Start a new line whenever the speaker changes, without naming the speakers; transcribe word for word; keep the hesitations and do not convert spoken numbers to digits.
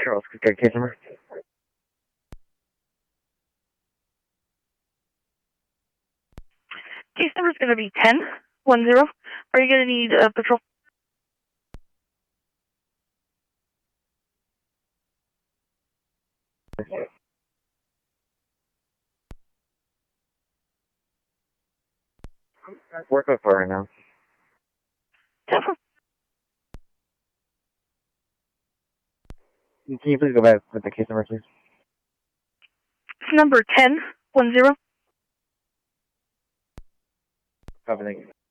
Charles, get case number.
Case number is going to be ten one zero. Are you going to need uh, patrol?
Work with her right now. Can you please go back with the case number, please?
It's number ten one zero.
Copy, thank you.